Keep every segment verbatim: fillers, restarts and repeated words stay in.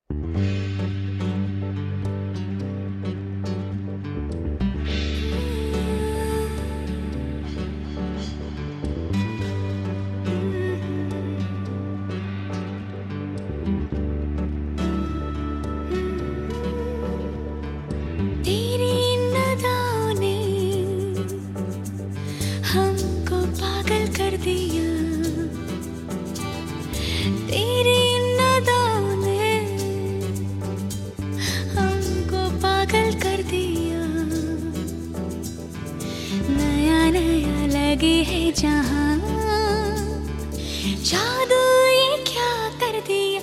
हमको पागल कर दिया, तेरी नदाओं ने हमको पागल कर दिया। नया नया लगे है जहां, जादू ये क्या कर दिया।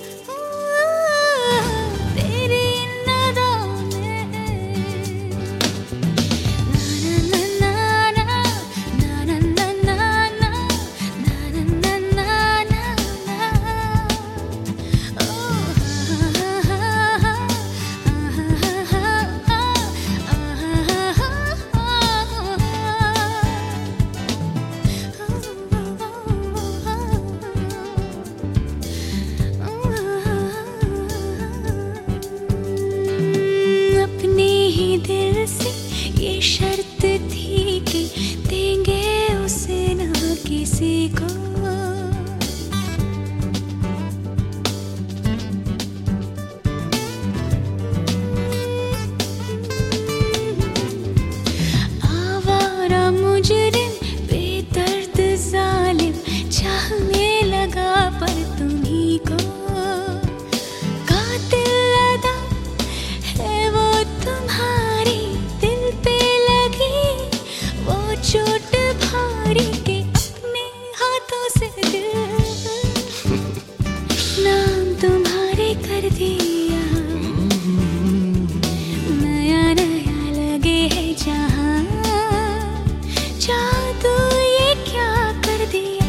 ये शर्त थी कि देंगे उसे ना किसी को। आवारा मुजरिम बेदर्द जालिम चाहने लगा पर तुम्ही को। कातिल अदा है वो तुम्हारी, चोट भारी के अपने हाथों से दिल नाम तुम्हारे कर दिया। नया नया लगे है जहां, जादू ये क्या कर दिया।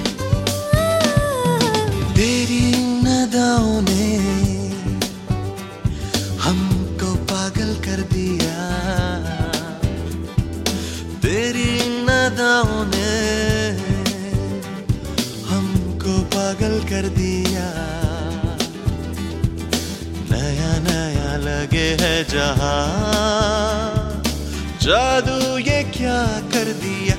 तेरी नदाओं ने हमको पागल कर दिया, तेरी नदाओं ने हमको पागल कर दिया। नया नया लगे है जहां, जादू ये क्या कर दिया।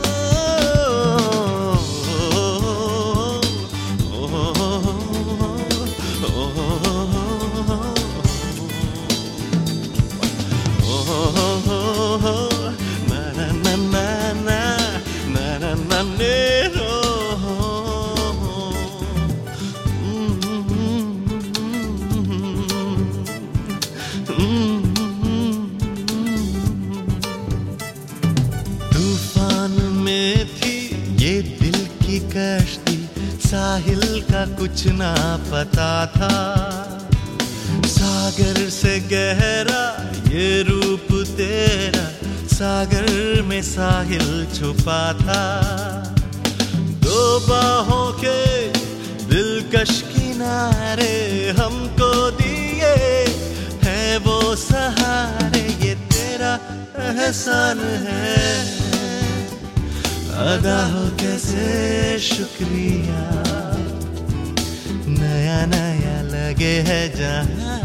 तूफान में थी ये दिल की कश्ती, साहिल का कुछ ना पता था। सागर से गहरा ये रूप तेरा, सागर में साहिल छुपा था। दो बाहों के दिलकश किनारे हमको दिए हैं वो सहारे, ये तेरा एहसान है। अदा हो कैसे शुक्रिया, नया नया लगे है जहां,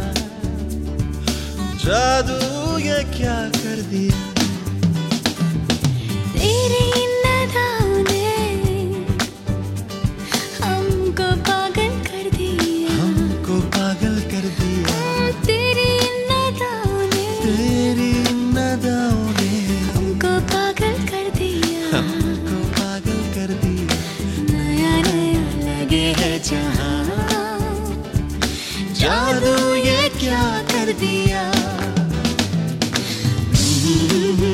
जादू ये क्या कर दिया। तेरी नदाओं ने हमको पागल कर दिया, हमको पागल कर दिया। तेरी नदाओं ने, तेरी नदाओं ने हमको पागल कर दिया, हमको पागल कर दिया। नया नया लगे है जहां, जादू ये क्या कर दिया।